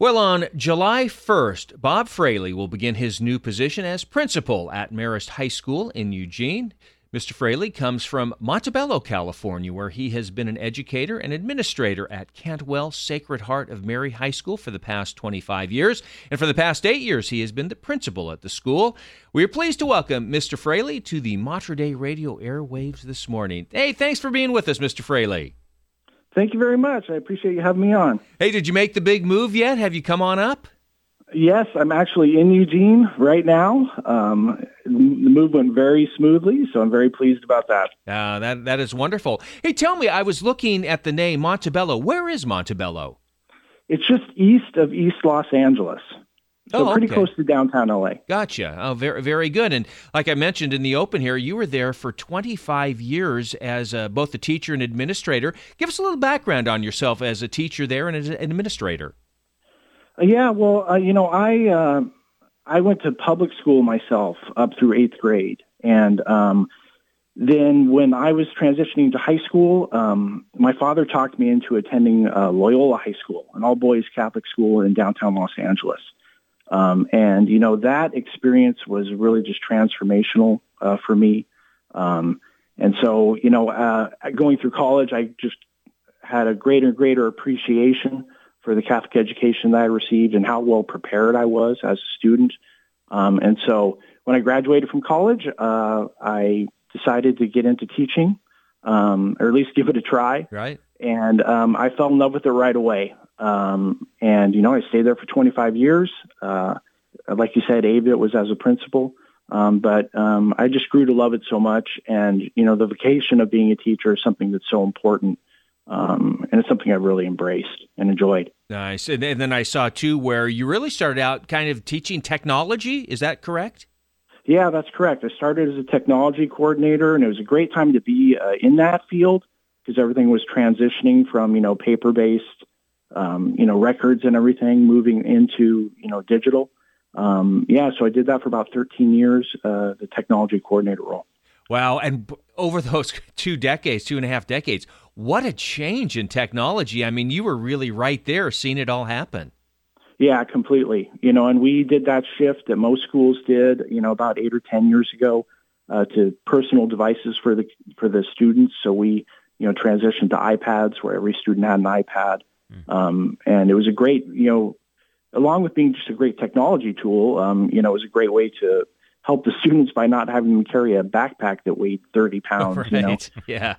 Well, on July 1st, Bob Fraley will begin his new position as principal at Marist High School in Eugene. Mr. Fraley comes from Montebello, California, where he has been an educator and administrator at Cantwell Sacred Heart of Mary High School for the past 25 years. And for the past 8 years, he has been the principal at the school. We are pleased to welcome Mr. Fraley to the Mater Dei Radio airwaves this morning. Hey, thanks for being with us, Mr. Fraley. Thank you very much. I appreciate you having me on. Hey, did you make the big move yet? Have you come on up? Yes, I'm actually in Eugene right now. The move went very smoothly, so I'm very pleased about that. That is wonderful. Hey, tell me, I was looking at the name Montebello. Where is Montebello? It's just east of East Los Angeles. So pretty okay. Close to downtown LA. Gotcha. Oh, very, very good. And like I mentioned in the open here, you were there for 25 years as both a teacher and administrator. Give us a little background on yourself as a teacher there and as an administrator. I went to public school myself up through 8th grade. And then when I was transitioning to high school, my father talked me into attending Loyola High School, an all-boys Catholic school in downtown Los Angeles. That experience was really just transformational for me. Going through college, I just had a greater and greater appreciation for the Catholic education that I received and how well prepared I was as a student. And so when I graduated from college, I decided to get into teaching, or at least give it a try. Right. And I fell in love with it right away. I stayed there for 25 years. Like you said, Abe, it was as a principal. But I just grew to love it so much. And, the vocation of being a teacher is something that's so important. And it's something I've really embraced and enjoyed. Nice. And then I saw, too, where you really started out kind of teaching technology. Is that correct? Yeah, that's correct. I started as a technology coordinator, and it was a great time to be in that field because everything was transitioning from, paper-based, records and everything, moving into, digital. So I did that for about 13 years, the technology coordinator role. Wow. And over those 2.5 decades, what a change in technology. I mean, you were really right there seeing it all happen. Yeah, completely. And we did that shift that most schools did, about 8 or 10 years ago to personal devices for the students. So we, transitioned to iPads where every student had an iPad. And it was a great, along with being just a great technology tool, it was a great way to help the students by not having them carry a backpack that weighed 30 pounds. Right. Yeah.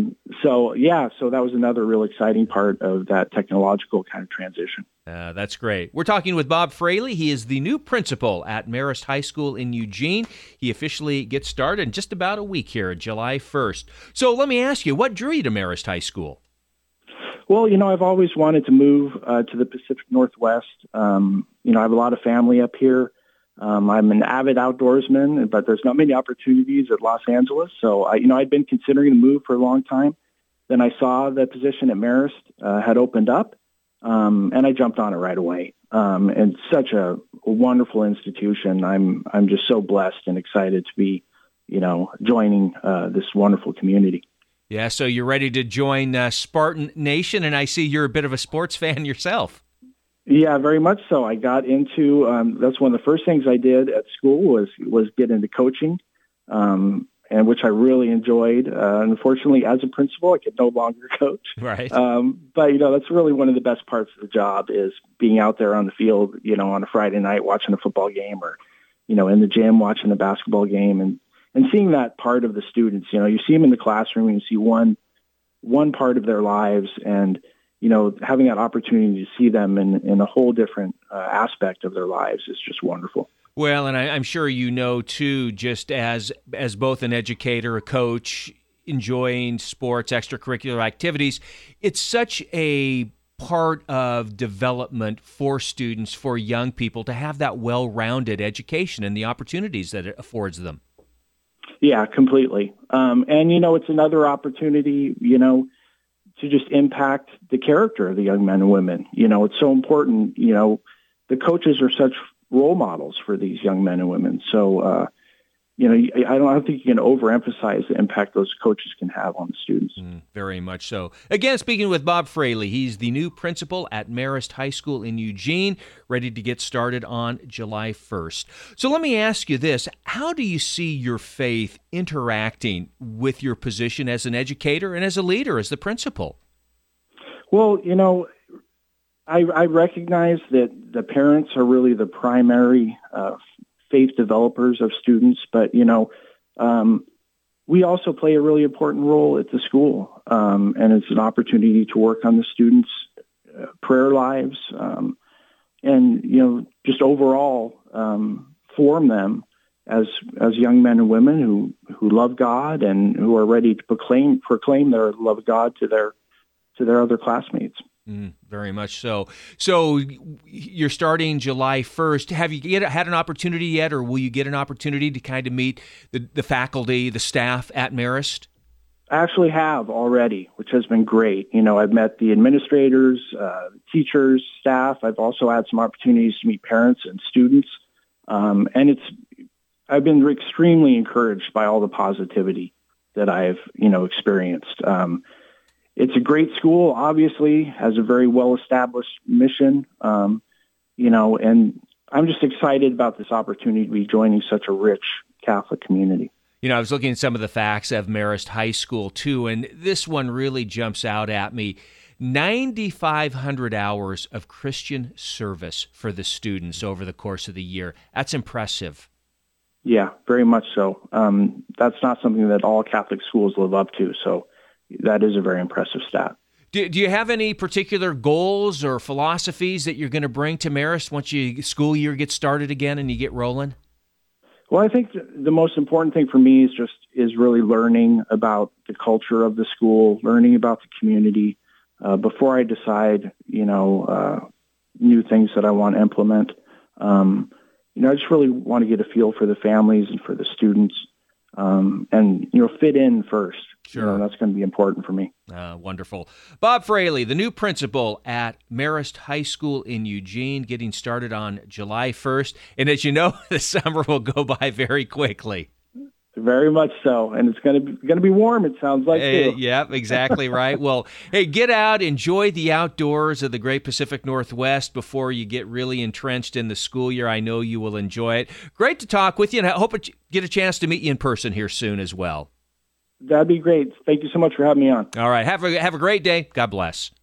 So that was another real exciting part of that technological kind of transition. That's great. We're talking with Bob Fraley. He is the new principal at Marist High School in Eugene. He officially gets started in just about a week here, July 1st. So let me ask you, what drew you to Marist High School? Well, I've always wanted to move to the Pacific Northwest. I have a lot of family up here. I'm an avid outdoorsman, but there's not many opportunities at Los Angeles. So, I'd been considering the move for a long time. Then I saw the position at Marist had opened up, and I jumped on it right away. And such a wonderful institution. I'm just so blessed and excited to be, joining this wonderful community. Yeah, so you're ready to join Spartan Nation, and I see you're a bit of a sports fan yourself. Yeah, very much so. I got into, that's one of the first things I did at school was get into coaching, and which I really enjoyed. Unfortunately, as a principal, I could no longer coach. Right. But, that's really one of the best parts of the job is being out there on the field, on a Friday night watching a football game or, in the gym watching a basketball game and seeing that part of the students. You see them in the classroom and you see one part of their lives and, having that opportunity to see them in a whole different aspect of their lives is just wonderful. Well, and I'm sure too, just as both an educator, a coach, enjoying sports, extracurricular activities, it's such a part of development for students, for young people, to have that well-rounded education and the opportunities that it affords them. Yeah, completely. And, it's another opportunity, to just impact the character of the young men and women. It's so important, the coaches are such role models for these young men and women. So, I don't think you can overemphasize the impact those coaches can have on the students. Very much so. Again, speaking with Bob Fraley, he's the new principal at Marist High School in Eugene, ready to get started on July 1st. So let me ask you this. How do you see your faith interacting with your position as an educator and as a leader, as the principal? Well, I recognize that the parents are really the primary faith developers of students, but we also play a really important role at the school, and it's an opportunity to work on the students' prayer lives, and just overall form them as young men and women who love God and who are ready to proclaim their love of God to their other classmates. Very much so. So you're starting July 1st. Have you had an opportunity yet, or will you get an opportunity to kind of meet the faculty, the staff at Marist? I actually have already, which has been great. I've met the administrators, teachers, staff. I've also had some opportunities to meet parents and students. And I've been extremely encouraged by all the positivity that I've, experienced. It's a great school, obviously, has a very well-established mission, and I'm just excited about this opportunity to be joining such a rich Catholic community. I was looking at some of the facts of Marist High School, too, and this one really jumps out at me. 9,500 hours of Christian service for the students over the course of the year. That's impressive. Yeah, very much so. That's not something that all Catholic schools live up to, so that is a very impressive stat. Do you have any particular goals or philosophies that you're going to bring to Marist once school year gets started again and you get rolling? Well, I think the most important thing for me is really learning about the culture of the school, learning about the community before I decide, new things that I want to implement. I just really want to get a feel for the families and for the students, and fit in first. Sure. That's going to be important for me. Wonderful. Bob Fraley, the new principal at Marist High School in Eugene, getting started on July 1st. And as you know, the summer will go by very quickly. Very much so. And it's going to be warm, it sounds like, too. Yeah, exactly right. Well, hey, get out, enjoy the outdoors of the Great Pacific Northwest before you get really entrenched in the school year. I know you will enjoy it. Great to talk with you, and I hope get a chance to meet you in person here soon as well. That'd be great. Thank you so much for having me on. All right. Have a great day. God bless.